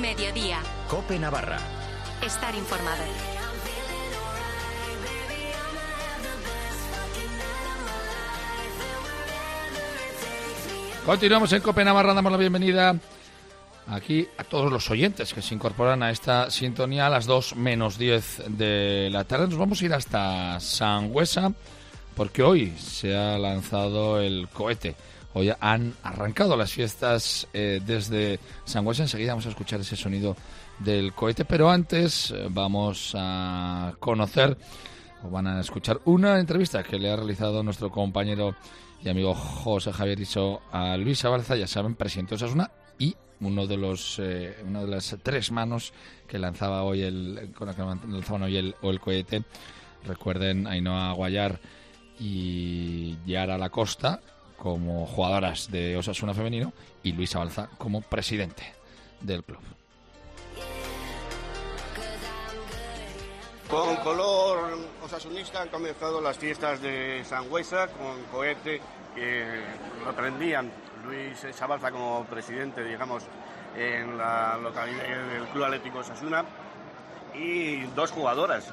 Mediodía. COPE Navarra. Estar informado. Continuamos en COPE Navarra, damos la bienvenida aquí a todos los oyentes que se incorporan a esta sintonía a las 2 menos 10 de la tarde. Nos vamos a ir hasta Sangüesa porque hoy se ha lanzado el cohete. Hoy han arrancado las fiestas desde Sangüesa. Enseguida vamos a escuchar ese sonido del cohete, pero antes vamos a conocer o van a escuchar una entrevista que le ha realizado nuestro compañero y amigo José Javier Iso a Luis Abalza, ya saben, presidente de Osasuna, y una de las tres manos que lanzaba hoy con la que lanzaban hoy el cohete. Recuerden, Ainhoa Guayar y Yara Lacosta como jugadoras de Osasuna femenino y Luis Abalza como presidente del club. Con color osasunista han comenzado las fiestas de Sangüesa con cohete que lo prendían Luis Abalza como presidente, digamos, en la localidad del Club Atlético Osasuna, y dos jugadoras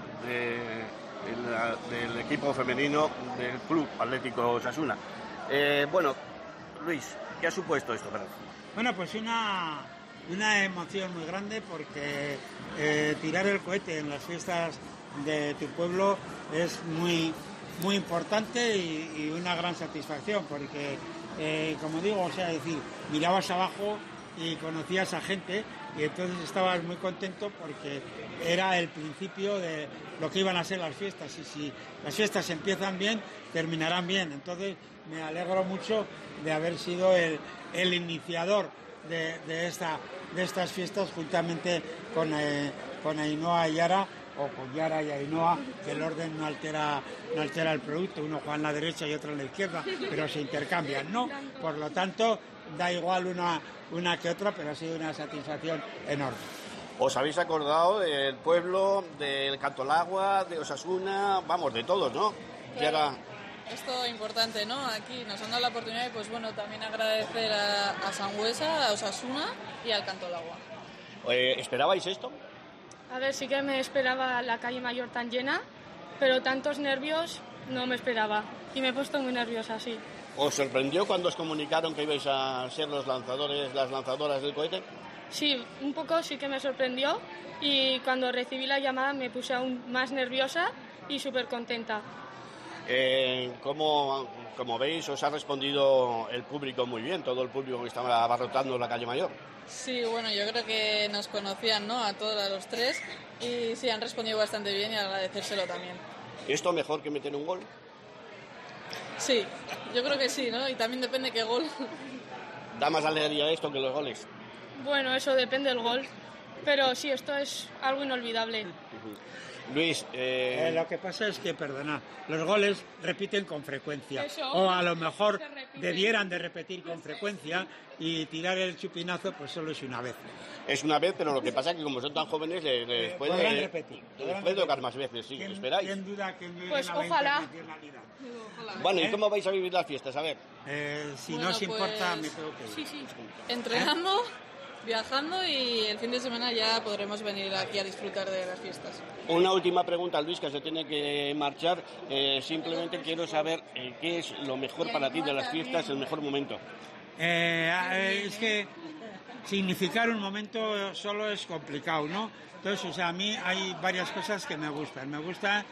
del equipo femenino del Club Atlético Osasuna. Bueno, Luis, ¿qué ha supuesto esto para ti? Bueno, pues una emoción muy grande porque tirar el cohete en las fiestas de tu pueblo es muy, muy importante y una gran satisfacción porque, como digo, o sea, decir, mirabas abajo y conocías a gente y entonces estabas muy contento porque era el principio de lo que iban a ser las fiestas, y si las fiestas empiezan bien, terminarán bien. Entonces me alegro mucho de haber sido el iniciador de estas fiestas juntamente con Ainhoa y Yara, o con Yara y Ainhoa, que el orden no altera el producto, uno juega en la derecha y otro en la izquierda, pero se intercambian, ¿no? Por lo tanto, da igual una que otra, pero ha sido una satisfacción enorme. ¿Os habéis acordado del pueblo, del Cantolagua, de Osasuna, vamos, de todos, ¿no? Claro. Esto es importante, ¿no? Aquí nos han dado la oportunidad y, pues bueno, también agradecer a Sangüesa, a Osasuna y al Cantolagua. ¿Esperabais esto? A ver, sí que me esperaba la calle Mayor tan llena, pero tantos nervios no me esperaba. Y me he puesto muy nerviosa, sí. ¿Os sorprendió cuando os comunicaron que ibais a ser las lanzadoras del cohete? Sí, un poco sí que me sorprendió, y cuando recibí la llamada me puse aún más nerviosa y súper contenta. Como veis, os ha respondido el público muy bien, todo el público que estaba abarrotando la calle Mayor. Sí, bueno, yo creo que nos conocían, ¿no?, a todos, a los tres, y sí, han respondido bastante bien y agradecérselo también. ¿Esto mejor que meter un gol? Sí, yo creo que sí, ¿no? Y también depende qué gol. ¿Da más alegría esto que los goles? Bueno, eso depende del gol, pero sí, esto es algo inolvidable. Luis, lo que pasa es que, perdona, los goles repiten con frecuencia. Eso, o a lo mejor debieran de repetir con frecuencia, y tirar el chupinazo pues solo es una vez. Es una vez, pero lo que pasa es que como son tan jóvenes les puede tocar más veces, sí. ¿Esperáis? ¿Quién duda que pues a ojalá. Bueno, ¿y cómo vais a vivir las fiestas? A ver. Si no os importa, me tengo que ir. Sí. Entrenando, viajando, y el fin de semana ya podremos venir aquí a disfrutar de las fiestas. Una última pregunta, Luis, que se tiene que marchar. Simplemente quiero saber qué es lo mejor para ti de las fiestas, el mejor momento. Es que significar un momento solo es complicado, ¿no? Entonces, o sea, a mí hay varias cosas que me gustan. Me gusta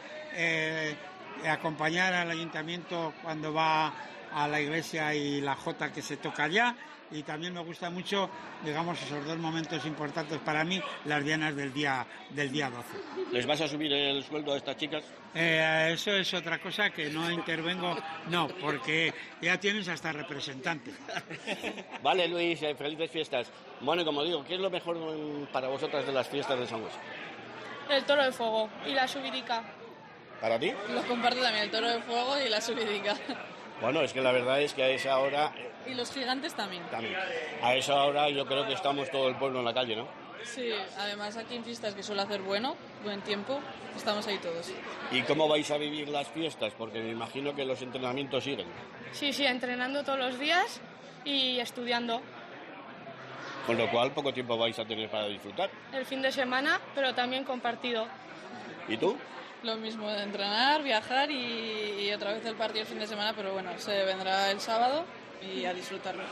acompañar al ayuntamiento cuando va a la iglesia y la jota que se toca allá, y también me gusta mucho, digamos, esos dos momentos importantes para mí, las dianas del día 12. ¿Les vas a subir el sueldo a estas chicas? Eso es otra cosa que no intervengo, no, porque ya tienes hasta representante. Vale, Luis, felices fiestas. Bueno, y como digo, ¿qué es lo mejor para vosotras de las fiestas de Sangüesa? El toro de fuego y la subidica. ¿Para ti? Lo comparto también, el toro de fuego y la subidica. Bueno, es que la verdad es que a esa hora... Y los gigantes también. A esa hora yo creo que estamos todo el pueblo en la calle, ¿no? Sí, además aquí en fiestas que suele hacer buen tiempo, estamos ahí todos. ¿Y cómo vais a vivir las fiestas? Porque me imagino que los entrenamientos siguen. Sí, entrenando todos los días y estudiando. con lo cual poco tiempo vais a tener para disfrutar. El fin de semana, pero también compartido. ¿Y tú? Lo mismo, de entrenar, viajar y otra vez el partido el fin de semana, pero bueno, se vendrá el sábado y a disfrutarlo.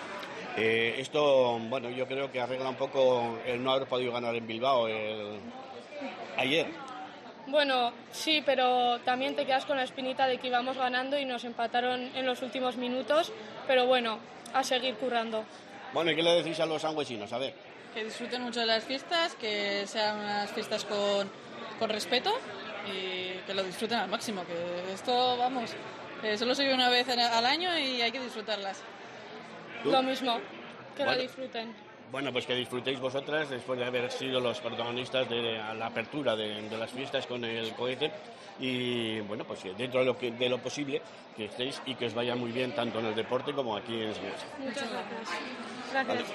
Esto, bueno, yo creo que arregla un poco el no haber podido ganar en Bilbao ayer. Bueno, sí, pero también te quedas con la espinita de que íbamos ganando y nos empataron en los últimos minutos, pero bueno, a seguir currando. Bueno, ¿y qué le decís a los sangüesinos? A ver. Que disfruten mucho de las fiestas, que sean unas fiestas con respeto y que lo disfruten al máximo, que esto, vamos, solo se vive una vez al año y hay que disfrutarlas. ¿Tú? Lo mismo, que Bueno. lo disfruten. Bueno, pues que disfrutéis vosotras después de haber sido los protagonistas de la apertura de las fiestas con el cohete y bueno, pues dentro de lo posible que estéis y que os vaya muy bien tanto en el deporte como aquí en Sangüesa. Muchas gracias. Gracias.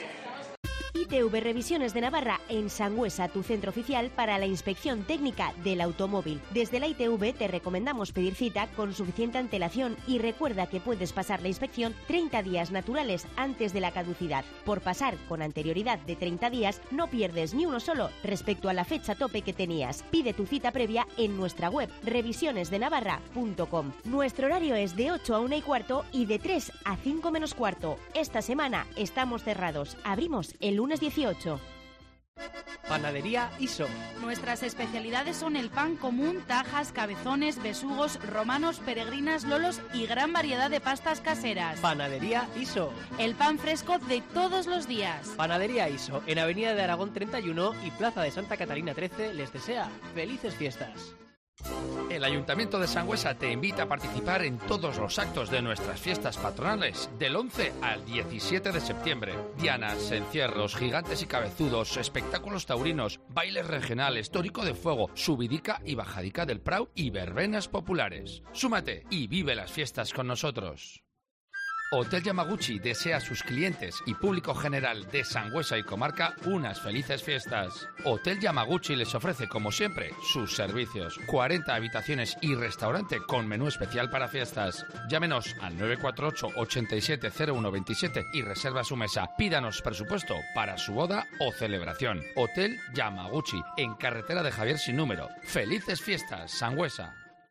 ITV Revisiones de Navarra en Sangüesa, tu centro oficial para la inspección técnica del automóvil. Desde la ITV te recomendamos pedir cita con suficiente antelación y recuerda que puedes pasar la inspección 30 días naturales antes de la caducidad. Por pasar con anterioridad de 30 días no pierdes ni uno solo respecto a la fecha tope que tenías. Pide tu cita previa en nuestra web revisionesdenavarra.com. Nuestro horario es de 8 a 1:15 y de 3 a 5 menos cuarto. Esta semana estamos cerrados. Abrimos el lunes 18. Panadería Iso. Nuestras especialidades son el pan común, tajas, cabezones, besugos, romanos, peregrinas, lolos y gran variedad de pastas caseras. Panadería Iso. El pan fresco de todos los días. Panadería Iso, en Avenida de Aragón 31 y Plaza de Santa Catalina 13, les desea felices fiestas. El Ayuntamiento de Sangüesa te invita a participar en todos los actos de nuestras fiestas patronales, del 11 al 17 de septiembre. Dianas, encierros, gigantes y cabezudos, espectáculos taurinos, bailes regionales, tórico de fuego, subidica y bajadica del Prau y verbenas populares. Súmate y vive las fiestas con nosotros. Hotel Yamaguchi desea a sus clientes y público general de Sangüesa y comarca unas felices fiestas. Hotel Yamaguchi les ofrece, como siempre, sus servicios. 40 habitaciones y restaurante con menú especial para fiestas. Llámenos al 948 87 0127 y reserva su mesa. Pídanos presupuesto para su boda o celebración. Hotel Yamaguchi, en carretera de Javier sin número. Felices fiestas, Sangüesa.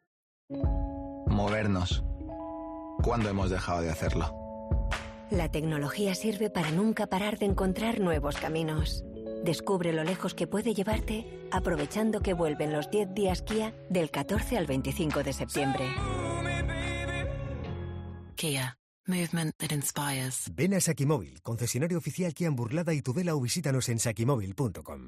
Movernos. ¿Cuándo hemos dejado de hacerlo? La tecnología sirve para nunca parar de encontrar nuevos caminos. Descubre lo lejos que puede llevarte aprovechando que vuelven los 10 días Kia del 14 al 25 de septiembre. Kia. Movement that inspires. Ven a Sakimóvil, concesionario oficial Kia en Burlada y Tudela, o visítanos en sakimóvil.com.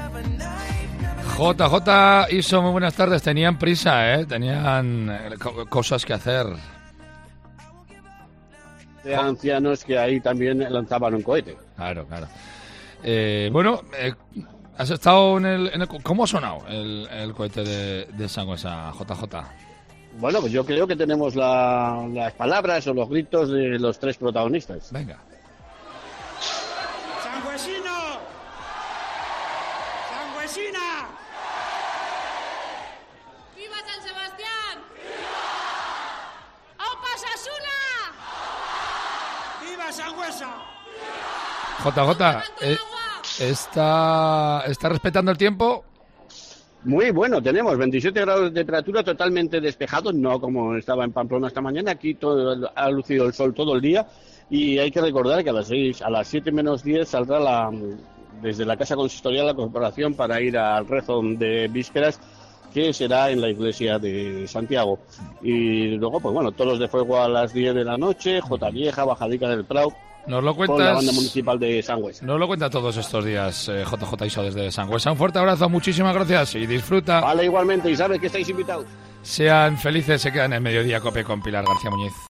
JJ, Iso, muy buenas tardes. Tenían prisa, ¿eh? Tenían cosas que hacer. De ancianos que ahí también lanzaban un cohete. Claro. Bueno, has estado en el... ¿Cómo ha sonado el cohete de Sangüesa, JJ? Bueno, pues yo creo que tenemos las palabras o los gritos de los tres protagonistas. Venga. ¡Sangüesino! ¡Sangüesina! ¡Viva San Sebastián! ¡Aupa Osasuna! ¡Viva Sangüesa! JJ, ¿está respetando el tiempo? Muy bueno, tenemos 27 grados de temperatura, totalmente despejado, no como estaba en Pamplona esta mañana. Aquí ha lucido el sol todo el día y hay que recordar que a las 7 menos 10 saldrá desde la Casa Consistorial la corporación para ir al rezo de vísperas, que será en la iglesia de Santiago. Y luego, pues bueno, toros de fuego a las 10 de la noche, Jota Vieja, Bajadica del Prau. Nos lo cuentas, con la banda municipal de Sangüesa. Nos lo cuenta todos estos días, JJ Iso desde Sangüesa. Un fuerte abrazo, muchísimas gracias y disfruta. Vale, igualmente, y sabes que estáis invitados. Sean felices, se quedan en Mediodía Cope con Pilar García Muñiz.